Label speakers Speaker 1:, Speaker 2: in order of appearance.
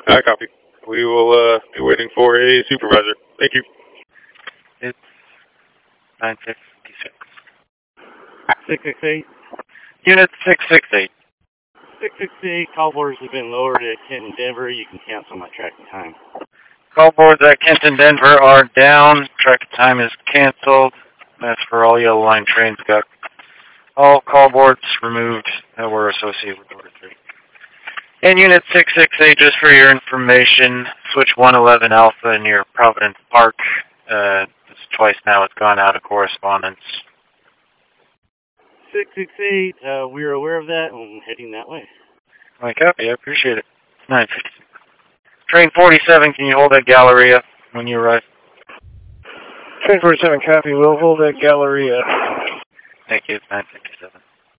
Speaker 1: I copy. We will be waiting for a supervisor. Thank you.
Speaker 2: It's 956.
Speaker 3: 668.
Speaker 2: Unit 668.
Speaker 3: 668, call boards have been lowered at Kent and Denver. You can cancel my tracking time.
Speaker 2: Call boards at Kent and Denver are down. Track time is canceled. That's for all Yellow Line trains. Got all call boards removed that were associated with Order 3. And Unit 668, just for your information, switch 111 Alpha in your Providence Park. It's twice now it's gone out of correspondence.
Speaker 3: 668, we're aware of that and heading that way.
Speaker 2: My copy, I appreciate it. 956. Train 47, can you hold at Galleria when you arrive?
Speaker 4: Train 47, copy. We'll hold at Galleria.
Speaker 2: Thank you, 957.